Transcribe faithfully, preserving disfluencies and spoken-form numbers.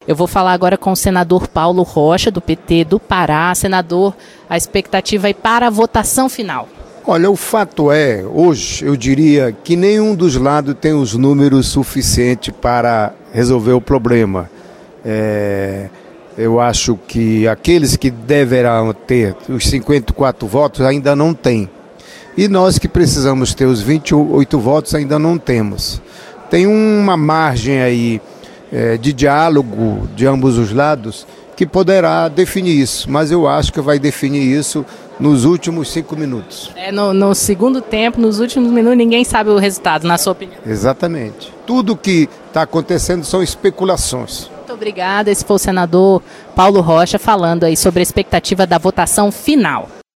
Eu vou falar agora com o senador Paulo Rocha, do P T do Pará. Senador, a expectativa é para a votação final. Olha, o fato é, hoje, eu diria que nenhum dos lados tem os números suficientes para resolver o problema. É, eu acho que aqueles que deverão ter os cinquenta e quatro votos ainda não têm. E nós que precisamos ter os vinte e oito votos ainda não temos. Tem uma margem aí é, de diálogo de ambos os lados que poderá definir isso, mas eu acho que vai definir isso nos últimos cinco minutos. É, no, no segundo tempo, nos últimos minutos, ninguém sabe o resultado, na sua opinião. Exatamente. Tudo que está acontecendo são especulações. Muito obrigada. Esse foi o senador Paulo Rocha falando aí sobre a expectativa da votação final.